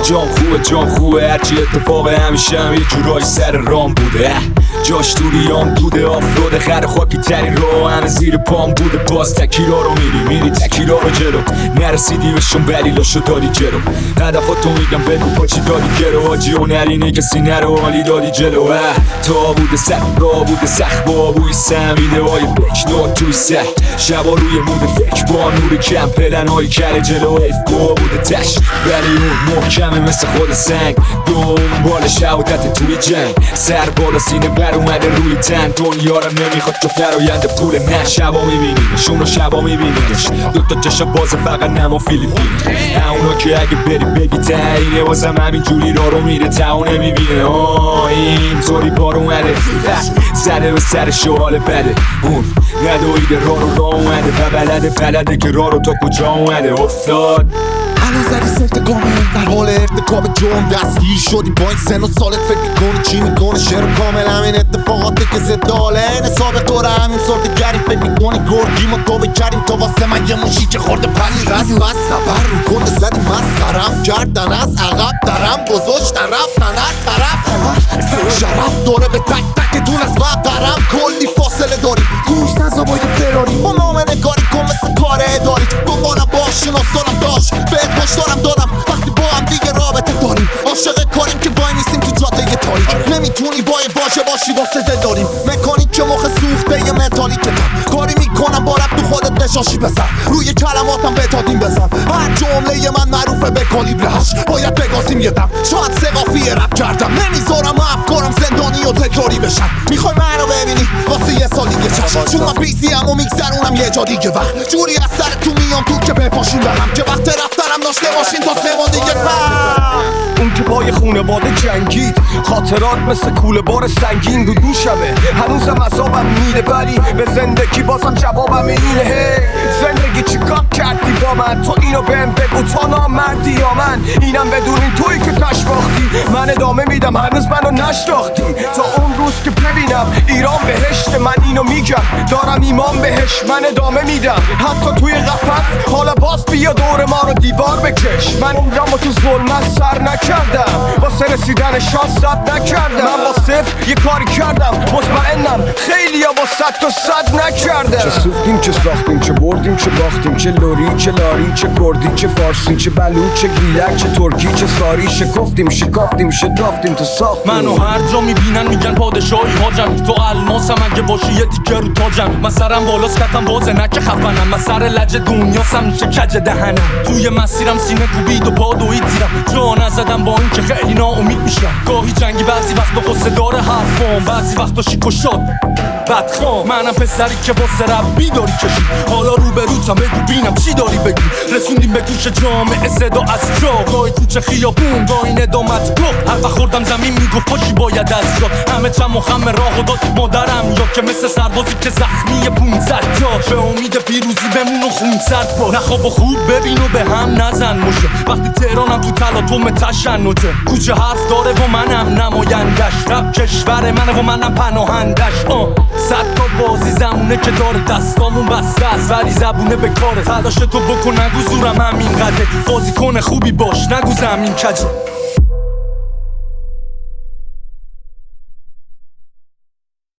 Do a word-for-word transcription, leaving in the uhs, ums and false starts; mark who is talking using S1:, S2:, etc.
S1: جام خوبه جام خوبه هرچی اتفاق همیشه هم یه جورایی سر رام بوده. جاش توریام بوده آفروده خر خاکی ترین رو همه زیر پام بوده. باز تکیرا رو میری میری تکیرا رو جلو نرسیدی بهشون بلیلاشو دادی جلو. هدفاتو میگم بگو پاچی دادی گرو آجی و نرینه کسی نرو حالی دادی جلو. تا بوده سخت را بوده سخت با بوی سمیده های بکنات توی سه شبا روی موده فکر با نور کم پلن های کره جلو ایف با بوده تش ولی اون محکمه مثل خود سنگ دوم بال شهادت توی جنگ سر بالا سینه بر اومده روی تن دنیا رو نمیخواد تو فراینده پول نه. شبا میبینیمشون رو شبا میبینیمش دوتا چشم باز فقط نما فیلیپین اونا که اگه بری بگی تایینه واسم همین جوری را رو میره تا نمیبینه آه اینطوری بار اومده زده به سر شوال بده اون ندویده را رو را اومده و بلده بلده که را رو تا کجا اومده افتاد.
S2: الان زدی سمت گامه در حال ارتکاب جرم دستگیر شدی با این سن و سالت فکر میکنی چی میکنه شعر کامل همین اتفاقاته که ضد حاله این حساب طور همین صورت گریم فکر میکنی گرگیم و تو بکریم تا واسه من یه موشی که خورده پنی رست بس سفر رو کنده زدی مسخرم کردن از عقب درم گذاشتن رفتن هر طرف شرف داره به تک تکتون از مقدرم کلی فاصله داری گوش نزا باید فراری با نام نگاری کن مثل کار اداری دنبالم باش شناسانم داشت بهت دارم دادم وقتی با هم دیگه رابطه داریم عاشق کاریم که وای نیستیم تو جاده تاریک نمیتونی با یه واژه باشی واسه دل داریم مکانیک که مخ سوخته یه متالیک کتم کاری میکنم با رب تو خودت نشاشی بزن روی کلماتم بتادیم بزن هر جمله من معروفه به کالیبرش باید بگازیم یه دم شاید سقافی رب کردم نمیذارم افکارم زندانی و تکراری بشن میخوای منو ببینی واسه یه سال دیگه چشم چون من بیزی هم و میگذرونم یه جا دیگه وقت جوری از سر تو میام تو که بپاشون برم که وقت رفتنم داشته باشین تا سوان دیگه پا
S3: اون که پای خونواده جنگید خاطرات مثل کوله بار سنگین بود دوشمه هنوزم عذابم میره ولی به زندگی بازم جوابم اینه زندگی چیکار کردی با من تو اینو بهم بگو تا نامردی یا من اینم بدون این تویی که تشباختی من ادامه میدم هنوز منو نشناختی تا اون روز که ببینم ایران بهشت من اینو میگم دارم ایمان بهش من ادامه میدم حتی توی قفت حالا باز بیا دور ما رو دیوار بکش من عمرم تو ظلمت سر نکردم واسه رسیدن شانس رد نکردم من با صفر یه کاری کردم مطمئنم خیلی ها با صد تا صد نکردم
S4: چه سوختیم چه ساختیم چه بردیم چه باختیم چه لوری چه لاری چه کردی چه فارسی چه بلوچ چه گیلک چه ترکی چه ساری شکفتیم شکافتیم شدافتیم تو ساختیم
S1: منو هر جا میبینن میگن پادشاهی هاجم تو الماسم اگه باشی یه تیکه رو تاجم من سرم بالاست کتم بازه نکه خفنم من سر لج دنیاسم میشه کج دهنم توی مسیرم سینه کوبید و پا دوید زیرم جا نزدم با این که خیلی ناامید میشم گاهی جنگی بعضی وقتا غصه داره حرفام بعضی وقتا شیک و شاد بدخوام منم پسری که واسه رب بیداری کشید حالا رو به روتم بگو بینم چی داری بگی رسوندیم به گوش جامعه صدا از جا گاهی کوچه خیابون گاهی ندامت گفت هر وقت خوردم زمین میگفت پاشی باید از جا همه چم و خم راهو داد مادرم یا که مثل سربازی که زخمی پونصد جا به امید پیروزی بمون و خون سرد با نخواب و خوب ببین و به هم نزن مشه وقتی تهرانم تو تلاطم تشنجه کوچه حرف داره و منم نمایندش رب کشور منه و منم پناهندش آه صد تا بازی زمونه که داره دستامون بسته است ولی زبونه به کاره تلاش تو بکن نگو زورم همین قدره بازی کن خوبی باش نگو زمین کجه